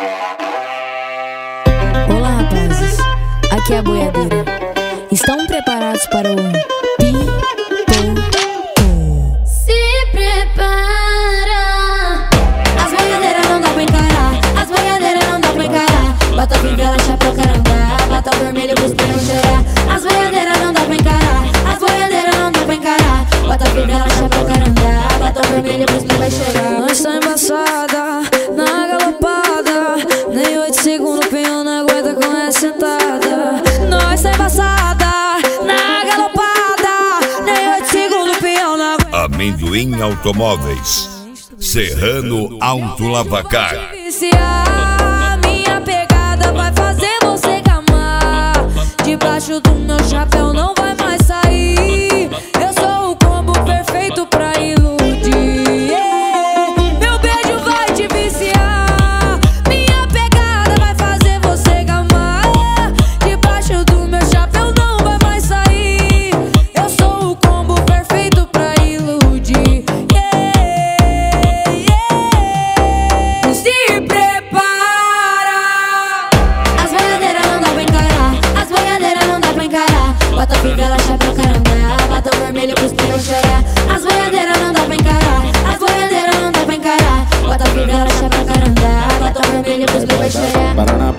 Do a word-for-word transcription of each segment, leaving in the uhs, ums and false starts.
Olá, rapazes, aqui é a boiadeira. Estão preparados para o Pi-Pô-Pô? Se prepara. As boiadeiras não dá pra encarar, as boiadeiras não dá pra encarar. Bota fivela, chapéu, caramba, bota o vermelho pros pinos chorar. As boiadeiras não dá pra encarar, as boiadeiras não dá pra encarar. Bota fivela, chapéu, caramba, bota o vermelho pros pinos chorar. Nós tá embaçada, na galopada, nem oito segundos o peão não aguenta com essa sentada. Nós tá embaçada, na galopada, nem oito segundos o peão não aguenta. Amendoim Automóveis, Serrano Auto Lavacar. A minha pegada vai fazer você gamar. Debaixo do meu chapéu não vai mais sair. Eu sou o combo perfeito pra iludir. Meu beijo vai te viciar. Minha pegada vai fazer você gamar. Debaixo do meu chapéu não vai mais sair. Eu sou o combo perfeito pra iludir. Se prepara. As boiadeiras não dá pra encarar, as boiadeiras não dá pra encarar. Bota fivela, chapéu, caramba, bota o vermelho pros pinos chorar. As boiadeiras não dá pra encarar, as boiadeiras não dá pra encarar. Bota fivela, chapéu, caramba, bota o vermelho pros pinos chorar.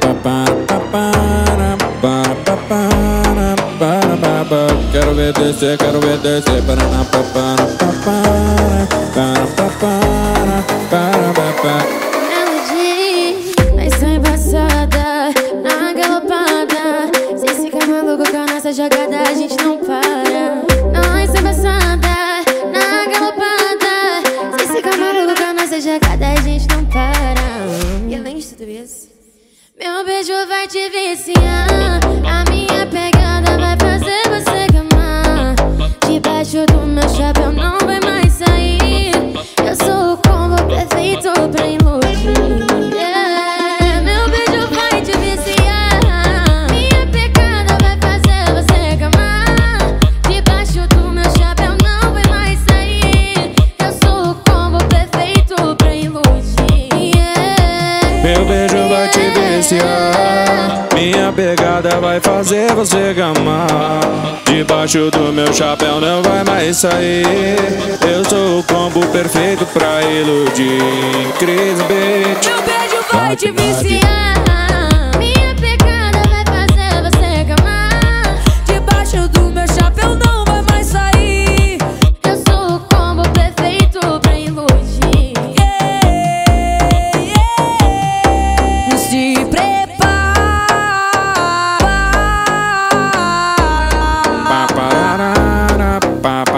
Quero ver descer, quero ver descer. Melody, nós tá embaçada, na galopada. Se ficar maluco com a nossa jogada, a gente não para. Nós tá embaçada, na galopada. Se ficar maluco com a nossa jogada, a gente não para. E além de tudo isso, meu beijo vai te viciar. A minha pegada vai fazer você gamar. Debaixo do meu chapéu não vai mais sair. Eu sou o combo perfeito pra iludir. Yeah. Meu beijo vai te viciar. Minha pegada vai fazer você gamar. Debaixo do meu chapéu não vai mais sair. Eu sou o combo perfeito pra iludir. Yeah. Meu beijo vai te viciar. Minha pegada vai fazer você gamar. Debaixo do meu chapéu não vai mais sair. Eu sou o combo perfeito pra iludir. Cris Beat. Meu beijo vai te viciar. Minha pegada vai fazer você gamar. Debaixo do meu chapéu não vai mais sair. Eu sou o combo perfeito pra iludir. Yeah, yeah. Se prepara. Pa, pararara, pa,